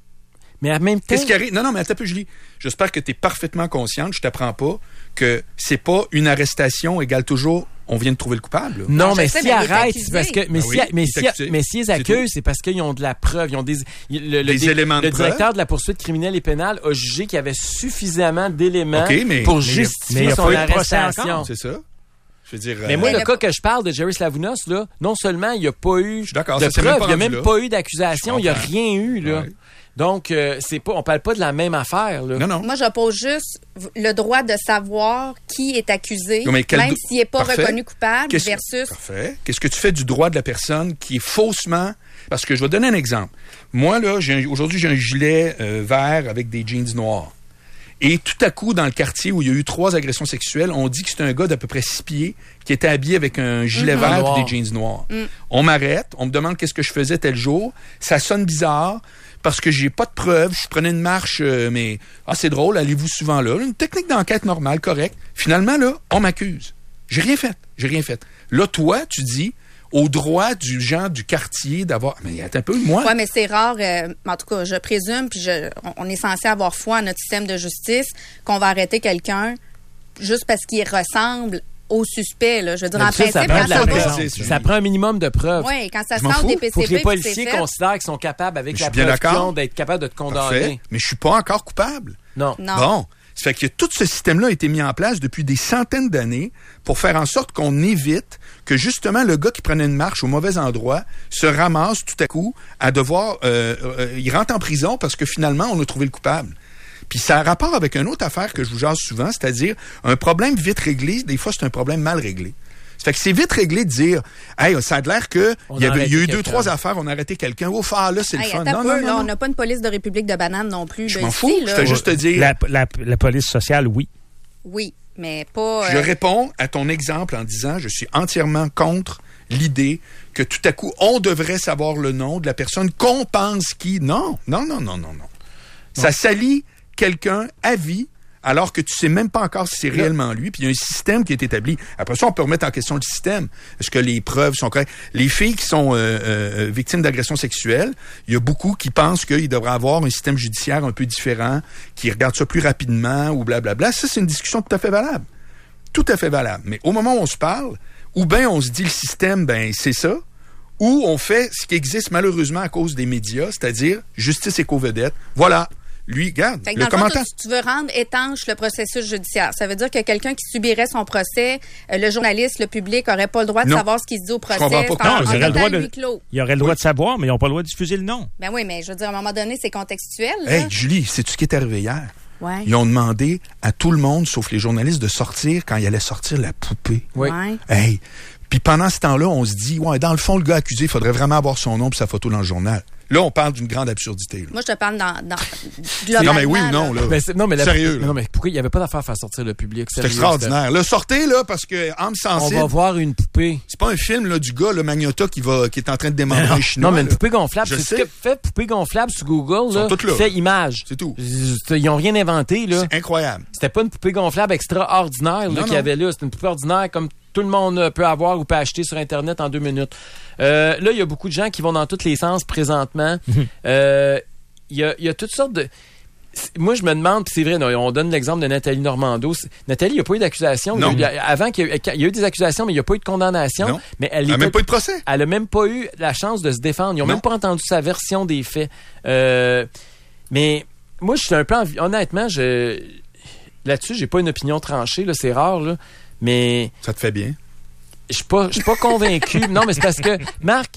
Mais en même temps... Qu'est-ce qui arrive? Non, non, mais attends un peu, Julie. J'espère que tu es parfaitement consciente, je t'apprends pas, que c'est pas une arrestation égale toujours on vient de trouver le coupable. Là. Non, Non, mais je sais, s'ils mais il est arrêtent, accusé. c'est parce que. Mais Ben si, oui, mais il si, est accusé. mais s'ils C'est accusent, tout. c'est parce qu'ils ont de la preuve. Ils ont des. Le, le, Des dé- éléments de le preuve. directeur de la poursuite criminelle et pénale a jugé qu'il y avait suffisamment d'éléments OK, mais- pour mais- justifier mais il y a son pas eu de procès arrestation. encore. C'est ça? Je veux dire. Mais euh, moi, Mais le le- cas que je parle de Jerry Slavounos, là, non seulement il n'y a pas eu suis d'accord, de ça s'est même preuves, pas il n'y a rendu même là. pas eu d'accusation, il n'y a comprends. rien eu, là. Ouais. Donc, euh, c'est pas, on parle pas de la même affaire, là. Non, non. Moi, j'oppose juste le droit de savoir qui est accusé, Non, mais quel même do- s'il n'est pas Parfait. reconnu coupable, Qu'est-ce- versus... Parfait. Qu'est-ce que tu fais du droit de la personne qui est faussement... Parce que je vais donner un exemple. Moi, là, j'ai un- aujourd'hui, j'ai un gilet euh, vert avec des jeans noirs. Et tout à coup, dans le quartier où il y a eu trois agressions sexuelles, on dit que c'est un gars d'à peu près six pieds qui était habillé avec un gilet Mhm. vert Noir. et des jeans noirs. On m'arrête, on me demande qu'est-ce que je faisais tel jour. Ça sonne bizarre parce que j'ai pas de preuves. Je prenais une marche, euh, mais ah c'est drôle, allez-vous souvent là? Une technique d'enquête normale, correcte. Finalement, là, on m'accuse. J'ai rien fait. J'ai rien fait. Là, toi, tu dis au droit du gens du quartier d'avoir... Mais attends un peu, moi... Oui, mais c'est rare. euh, en tout cas, je présume, puis je, on, on est censé avoir foi à notre système de justice, qu'on va arrêter quelqu'un juste parce qu'il ressemble au suspect. Là. Je veux dire, en D'habitude, principe, ça prend quand de la ça preuve. va... preuve. C'est- Ça prend un minimum de preuves. Oui, quand ça Je m'en sort fous. des Faut P C que les P, puis c'est policiers fait. considèrent qu'ils sont capables, avec Je la suis bien preuve qu'ils d'accord. ont, d'être capables de te condamner. Parfait. Mais je suis pas encore coupable. Non. Non. Bon. Ça fait que tout ce système-là a été mis en place depuis des centaines d'années pour faire en sorte qu'on évite que justement le gars qui prenait une marche au mauvais endroit se ramasse tout à coup à devoir... Euh, euh, il rentre en prison parce que finalement, on a trouvé le coupable. Puis ça a rapport avec une autre affaire que je vous jase souvent, c'est-à-dire un problème vite réglé, des fois c'est un problème mal réglé. Ça fait que c'est vite réglé de dire, hey, ça a l'air que On il y, a avait, il y a eu arrêté deux, quelqu'un. trois affaires, on a arrêté quelqu'un. Ouf, ah, là, c'est le Hey, fun. attends Non, un peu, non, là, non, on non. n'a pas une police de République de banane non plus. Je là, m'en ici, fous. là. Je fais juste te dire... La, la, la police sociale, oui. Oui, mais pas... Je euh, réponds à ton exemple en disant je suis entièrement contre l'idée que tout à coup, on devrait savoir le nom de la personne qu'on pense qui... Non, non, non, non, non, non. Ça salit quelqu'un à vie alors que tu sais même pas encore si c'est réellement lui, puis il y a un système qui est établi. Après ça, on peut remettre en question le système. Est-ce que les preuves sont correctes? Les filles qui sont euh, euh, victimes d'agressions sexuelles, il y a beaucoup qui pensent qu'il devrait avoir un système judiciaire un peu différent, qui regarde ça plus rapidement ou blablabla. Ça, c'est une discussion tout à fait valable. Tout à fait valable. Mais au moment où on se parle, ou bien on se dit le système, ben c'est ça, ou on fait ce qui existe malheureusement à cause des médias, c'est-à-dire justice et co-vedette. Voilà. Lui, regarde, Fait que le dans le fond, commentaire... toi, tu, tu veux rendre étanche le processus judiciaire. Ça veut dire que quelqu'un qui subirait son procès, euh, le journaliste, le public, n'aurait pas le droit de Non. savoir ce qui se dit au procès. comprends pas. C'est en- Non, en ils auraient le total droit de- huis clos. Ils auraient le droit de savoir, mais ils n'ont pas le droit de diffuser le nom. Ben oui, mais je veux dire, à un moment donné, c'est contextuel. là. Hey, Julie, sais-tu ce qui est arrivé hier? Ouais. Ils ont demandé à tout le monde, sauf les journalistes, de sortir quand il allait sortir la poupée. Oui. Ouais. Hey! Puis pendant ce temps-là, on se dit, ouais, dans le fond, le gars accusé, il faudrait vraiment avoir son nom et sa photo dans le journal. Là, on parle d'une grande absurdité. Là. Moi, je te parle dans, dans globalement. Non, mais oui ou non, là. Mais c'est- non, mais la- Sérieux, là. non, mais pourquoi il n'y avait pas d'affaire à faire sortir le public? C'est Sérieux, extraordinaire. Là, sortez, là, parce que âme c'était- On sensible, va voir une poupée. c'est pas un film, là, du gars, le Magnota, qui va, qui est en train de démembrer un chinois. Non, mais une là. poupée gonflable, Je c'est ce sais. que fait poupée gonflable sur Google, Ils sont là. toutes là. Fait image. C'est tout. Ils n'ont rien inventé, là. C'est incroyable. C'était pas une poupée gonflable extraordinaire, là, Non, qu'il y non. avait là. C'était une poupée ordinaire comme tout le monde euh, peut avoir ou peut acheter sur Internet en deux minutes. Euh, là, il y a beaucoup de gens qui vont dans tous les sens présentement. Euh, Il y, a, il y a toutes sortes de... c'est- Moi, je me demande, puis c'est vrai, non, on donne l'exemple de Nathalie Normando. C'est- Nathalie, il n'y a pas eu d'accusation. Il y a Non. eu- il y a- avant qu'il y, a eu- il y a eu des accusations, mais il n'y a pas eu de condamnation. Non. Mais elle Il n'y a était- même pas eu de procès. elle a même pas eu la chance de se défendre. Ils n'ont Non. même pas entendu sa version des faits. Euh, mais moi, je suis un peu... envi- Honnêtement, je... là-dessus, j'ai pas une opinion tranchée. Là, c'est rare, là. Mais Ça te fait bien. je suis pas, je suis pas convaincu. Non, mais c'est parce que, Marc,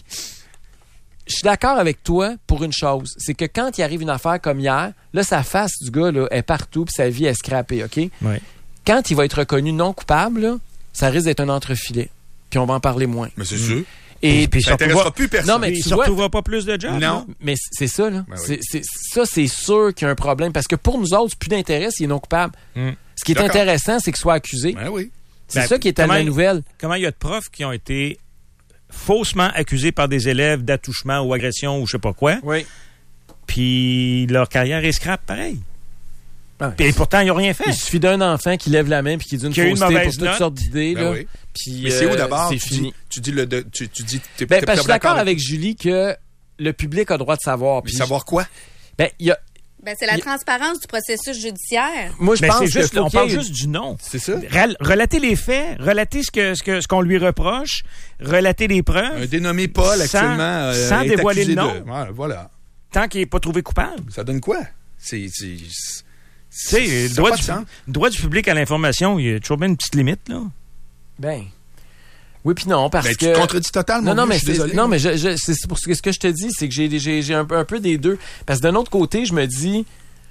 je suis d'accord avec toi pour une chose. C'est que quand il arrive une affaire comme hier, là, sa face du gars là, est partout puis sa vie est scrappée, OK? Ouais. Quand il va être reconnu non coupable, là, ça risque d'être un entrefilet. Puis on va en parler moins. Mais c'est sûr. Et Puis Ça ça n'intéressera plus personne. Non, mais il tu ne vois- retrouvera pas plus de jobs. Non. là. mais c'est ça, là. Ben oui. C'est, c'est- ça, c'est sûr qu'il y a un problème. Parce que pour nous autres, c'est plus d'intérêt s'il est non coupable. Mm. Ce qui est D'accord. intéressant, c'est qu'il soit accusé. Ben oui. C'est Ben, ça qui est à comment la il- nouvelle. Comment il y a de profs qui ont été faussement accusés par des élèves d'attouchement ou agression ou je sais pas quoi, Oui. puis leur carrière est scrap pareil. Ouais. Et pourtant, ils n'ont rien fait. Il suffit d'un enfant qui lève la main puis qui dit une Qui a eu une fausseté pour mauvaise toutes note. sortes d'idées. Ben là. oui. Puis, Mais c'est où euh, d'abord? C'est Tu fini. dis, tu dis, le, de, tu, tu dis, t'es, Ben, t'es parce que je suis d'accord avec- avec Julie que le public a le droit de savoir. Mais Puis, savoir quoi? ben, il y a, Ben, c'est la Il- transparence du processus judiciaire. moi, je Mais pense c'est que juste, faut on qu'il y parle ait- juste du nom. C'est ça? Rel- Relater les faits, relater ce que ce que ce qu'on lui reproche, relater les preuves. Un dénommé Paul, Sans- actuellement, euh, sans est dévoiler accusé le nom. de- Voilà, voilà. Tant qu'il n'est pas trouvé coupable. Ça donne quoi? C'est... c'est, Tu c'est sais, le ça a droit pas du, de sens. le droit du public à l'information, il y a toujours bien une petite limite, là. Ben, oui puis non, parce Ben, que... tu te contredis totalement. Non, non, mais, je suis c'est, désolé. non, mais je, je, c'est pour ce que, ce que je te dis, c'est que j'ai, j'ai, j'ai un, peu- un peu des deux. Parce que d'un autre côté, je me dis,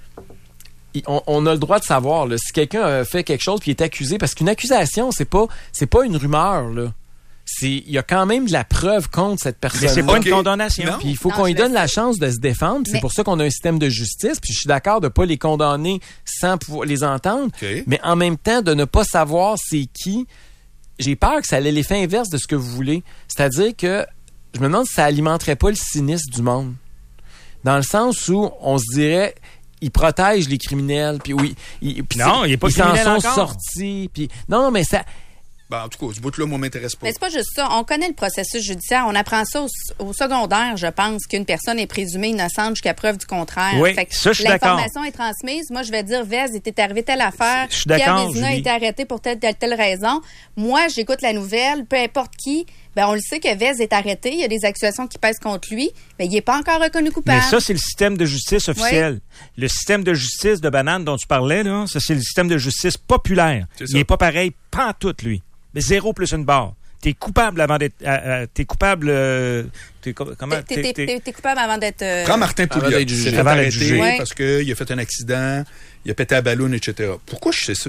il- on, on a le droit de savoir là, si quelqu'un a fait quelque chose puis est accusé, parce qu'une accusation, c'est pas, c'est pas une rumeur là. C'est, il y a quand même de la preuve contre cette personne. Mais c'est pas Ok. une condamnation. Non. Puis il faut Non, qu'on je lui le donne sais. la chance de se défendre. puis C'est Mais- pour ça qu'on a un système de justice. Puis je suis d'accord de pas les condamner sans pouvoir les entendre. OK. Mais en même temps, de ne pas savoir c'est qui, j'ai peur que ça ait l'effet inverse de ce que vous voulez. C'est-à-dire que je me demande si ça alimenterait pas le cynisme du monde. Dans le sens où on se dirait, ils protègent les criminels, puis oui, ils, puis Non, c'est- il est pas ils s'en criminel sont encore. sortis, puis non, mais ça, Ben, en tout cas, ce bout-là, moi, m'intéresse pas. Mais c'est pas juste ça. On connaît le processus judiciaire. On apprend ça au, au secondaire, je pense, qu'une personne est présumée innocente jusqu'à preuve du contraire. Oui, Fait que ça, je suis d'accord. l'information est transmise. Moi, je vais dire, Vez, il était arrivé telle affaire. Je suis Pierre d'accord, Vézina a Julie. été arrêté pour telle, telle, telle raison. Moi, j'écoute la nouvelle, peu importe qui. Ben, on le sait que Vez est arrêté. Il y a des accusations qui pèsent contre lui. Ben, il n'est pas encore reconnu coupable. Mais ça, c'est le système de justice officiel. Le système de justice de banane dont tu parlais, là, ça, c'est le système de justice populaire. C'est Il ça. n'est pas pareil, pantoute, lui. Mais zéro plus une barre. T'es coupable avant d'être... euh, euh, t'es coupable... euh, t'es, co- comment... T'es- t'es- t'es t'es coupable avant d'être... euh, Prends Martin Avant Pouliot. d'être Il jugé. s'est fait Avant d'être arrêter jugé. Ouais. parce qu'il a fait un accident, il a pété la ballonne, et cetera. Pourquoi je sais ça?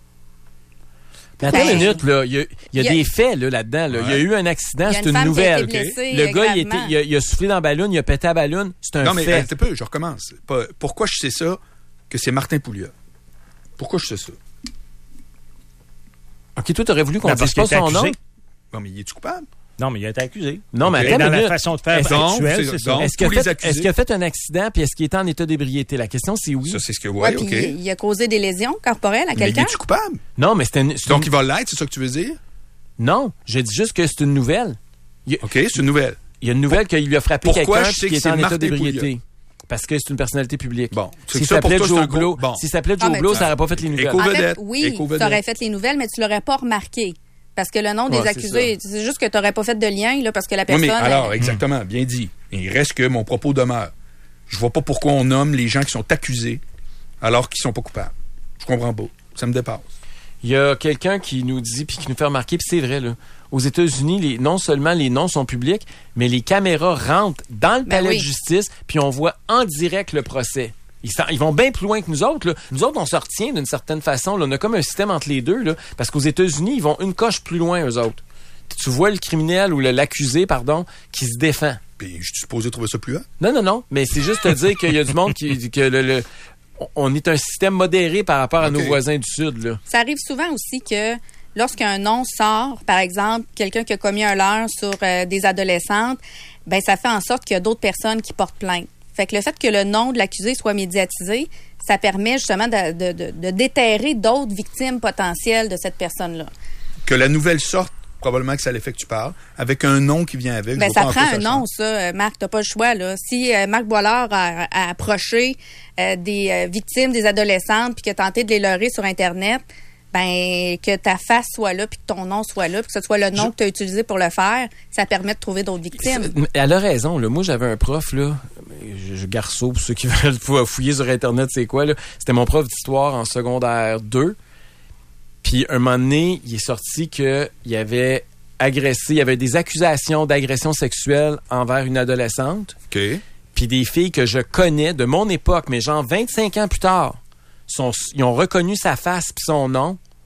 mais attends Ben, une minute, là. Il y a, il y a il y a- des faits là, là-dedans. Là. Il y a Ouais. eu un accident, Il y a c'est une une femme qui a été nouvelle. blessée, Le euh, gars, il, était, gravement. il, a, il a soufflé dans la ballonne, il a pété la ballonne. C'est un Non, mais fait. attends un peu, je recommence. Pas- Pourquoi je sais ça que c'est Martin Pouliot? Pourquoi je sais ça? OK, toi, t'aurais voulu qu'on Ben, dise parce pas qu'il était son nom? accusé. Non, mais il est-tu coupable? Non, mais il a été accusé. Non, mais Et attends dans une la minute. façon de faire Est-ce- actuelle, c'est- c'est ça. donc, Est-ce qu'il a, tous les fait- accusés. est-ce qu'il a fait un accident puis est-ce qu'il était en état d'ébriété? La question, c'est oui. Ça, c'est ce que... Ouais, Ouais, puis OK. il, il a causé des lésions corporelles à Mais il quelqu'un. est-tu coupable? Non, mais c'était une... c'est Donc, une- il va l'être, c'est ça que tu veux dire? Non, je dis juste que c'est une nouvelle. OK, c'est une nouvelle. Il y a une nouvelle qu'il lui a frappé Pourquoi quelqu'un je sais puis qui que est c'est en état Martin d'ébriété. Pouliot? Parce que c'est une personnalité publique. Bon, c'est S'il ça pour s'appelait toi, c'est un Joe gros- Blow, bon. s'il s'appelait Ah, Joe mais Blow, tu- ça n'aurait pas fait les nouvelles. Éco- En fait, vedette. oui, Éco-vedette. tu aurais fait les nouvelles, mais tu l'aurais pas remarqué. Parce que le nom des Ouais, c'est accusés, c'est juste que tu n'aurais pas fait de lien, là, parce que la Oui, personne... mais alors, elle- exactement, bien dit. Il reste que mon propos demeure. Je vois pas pourquoi on nomme les gens qui sont accusés alors qu'ils sont pas coupables. Je comprends pas. Ça me dépasse. Il y a quelqu'un qui nous dit, puis qui nous fait remarquer, puis c'est vrai, là, aux États-Unis, les, non seulement les noms sont publics, mais les caméras rentrent dans le Ben palais oui. de justice, puis on voit en direct le procès. Ils, s'en- ils vont bien plus loin que nous autres. Là. Nous autres, on se retient d'une certaine façon. Là. On a comme un système entre les deux, là, parce qu'aux États-Unis, ils vont une coche plus loin, eux autres. Tu vois le criminel ou le- l'accusé, pardon, qui se défend. Puis, je suis supposé trouver ça plus haut. Non, non, non, mais c'est juste te dire qu'il y a du monde qui... que le, le- on est un système modéré par rapport à OK. nos voisins du Sud. Là. Ça arrive souvent aussi que lorsqu'un nom sort, par exemple, quelqu'un qui a commis un leurre sur euh, des adolescentes, ben ça fait en sorte qu'il y a d'autres personnes qui portent plainte. Fait que le fait que le nom de l'accusé soit médiatisé, ça permet justement de, de, de, de déterrer d'autres victimes potentielles de cette personne-là. Que la nouvelle sorte, probablement que c'est à l'effet que tu parles, avec un nom qui vient avec. Ben, je vois ça pas en prend quoi un ça nom, change. ça, euh, Marc, t'as pas le choix, là. Si euh, Marc Boilard a, a approché euh, des euh, victimes, des adolescentes, puis qu'il a tenté de les leurrer sur Internet, ben que ta face soit là, puis que ton nom soit là, puis que ce soit le nom Je- que tu as utilisé pour le faire, ça permet de trouver d'autres victimes. Elle a raison. Là. Moi, j'avais un prof, là, je, je garçon, pour ceux qui veulent fou- fouiller sur Internet, c'est quoi, là. C'était mon prof d'histoire en secondaire deux. Puis, un moment donné, il est sorti qu'il avait agressé, il y avait des accusations d'agression sexuelle envers une adolescente. OK. Puis des filles que je connais de mon époque, mais genre vingt-cinq ans plus tard, sont, ils ont reconnu sa face puis son nom.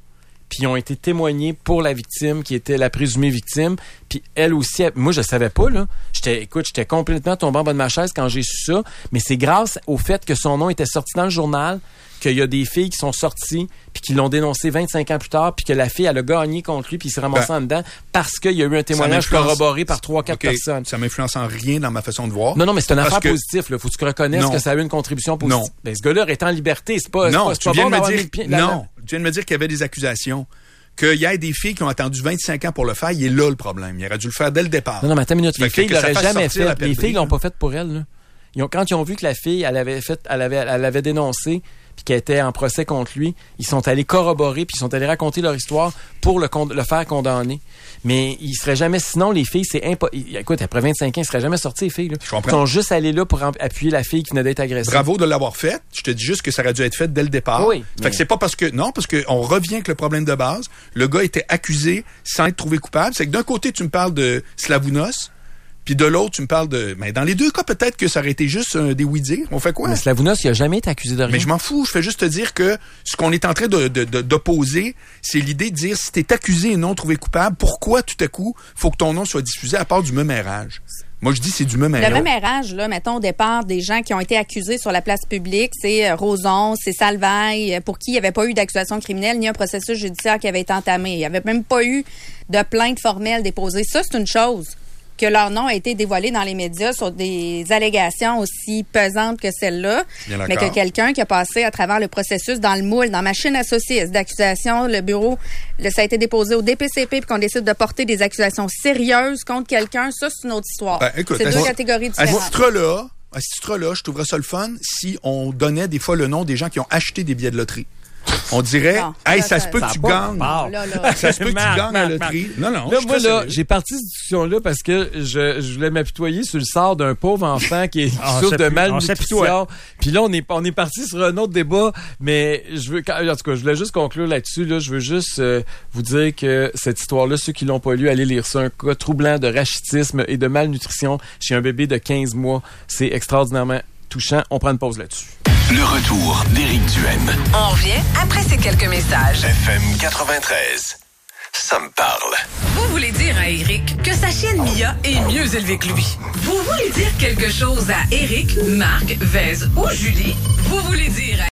puis ils ont été témoignés pour la victime, qui était la présumée victime. Puis elle aussi, elle, moi, je savais pas, là. J'étais, écoute, j'étais complètement tombé en bas de ma chaise quand j'ai su ça. Mais c'est grâce au fait que son nom était sorti dans le journal, qu'il y a des filles qui sont sorties, puis qui l'ont dénoncé vingt-cinq ans plus tard, puis que la fille, elle a gagné contre lui, puis il s'est ramassé ben, en dedans, parce qu'il y a eu un témoignage corroboré par trois, quatre okay, personnes. Ça m'influence en rien dans ma façon de voir. Non, non, mais c'est une affaire que... positive, là. Faut que tu reconnaisses non. que ça a eu une contribution positive. Non. Ben, ce gars-là est en liberté, c'est pas, non, c'est pas, tu c'est pas viens bon de me dire, pied, non, tu viens de me dire qu'il y avait des accusations. Qu'il y ait des filles qui ont attendu vingt-cinq ans pour le faire, il est là le problème. Il aurait dû le faire dès le départ. Non, non, mais attends une minute. Les filles l'auraient jamais fait. Les filles l'ont pas fait pour elle, là. Ils ont, quand ils ont vu que la fille, elle avait fait, elle avait, elle avait dénoncé, puis qu'elle était en procès contre lui, ils sont allés corroborer, puis ils sont allés raconter leur histoire pour le, le faire condamner. Mais ils seraient jamais, sinon les filles, c'est impossible. Écoute, après vingt-cinq ans, ils seraient jamais sortis, les filles, là. Je comprends. Ils sont juste allés là pour appuyer la fille qui venait d'être agressée. Bravo de l'avoir fait. Je te dis juste que ça aurait dû être fait dès le départ. Oui. Fait mais... que c'est pas parce que, non, parce que on revient avec le problème de base. Le gars était accusé sans être trouvé coupable. C'est que d'un côté, tu me parles de Slavounos, puis de l'autre, tu me parles de... Mais dans les deux cas, peut-être que ça aurait été juste euh, des oui-dire. On fait quoi? Mais Slavounos, il a jamais été accusé de rien. Mais je m'en fous. Je fais juste te dire que ce qu'on est en train de, de, de, d'opposer, c'est l'idée de dire si t'es accusé et non trouvé coupable, pourquoi tout à coup, faut que ton nom soit diffusé à part du mémérage? Moi, je dis c'est du mémérage. Le mémérage, là, mettons, au départ, des gens qui ont été accusés sur la place publique, c'est euh, Roson, c'est Salvaille, pour qui il n'y avait pas eu d'accusation criminelle ni un processus judiciaire qui avait été entamé. Il n'y avait même pas eu de plainte formelle déposée. Ça, c'est une chose. Que leur nom a été dévoilé dans les médias sur des allégations aussi pesantes que celle-là, mais que quelqu'un qui a passé à travers le processus dans le moule, dans la machine à saucisses d'accusation, le bureau, le, ça a été déposé au D P C P puis qu'on décide de porter des accusations sérieuses contre quelqu'un, ça, c'est une autre histoire. Ben, écoute, c'est deux moi, catégories différentes. À ce titre-là, à ce titre-là, je trouverais ça le fun si on donnait des fois le nom des gens qui ont acheté des billets de loterie. On dirait, non, hey, là, ça, ça se peut ça que tu gagnes. Là, là. Ça se peut que tu gagnes à la loterie. Non, non. Là, moi, là, j'ai parti cette discussion-là parce que je, je voulais m'apitoyer sur le sort d'un pauvre enfant qui, qui souffre de malnutrition. Puis là, on est, on est parti sur un autre débat, mais je veux, en tout cas, je voulais juste conclure là-dessus, là. Je veux juste euh, vous dire que cette histoire-là, ceux qui l'ont pas lu, allez lire ça. Un cas troublant de rachitisme et de malnutrition chez un bébé de quinze mois. C'est extraordinairement touchant. On prend une pause là-dessus. Le retour d'Éric Duhaime. On revient après ces quelques messages. F M quatre-vingt-treize. Ça me parle. Vous voulez dire à Éric que sa chienne Mia est mieux élevée que lui. Vous voulez dire quelque chose à Éric, Marc, Vez ou Julie. Vous voulez dire à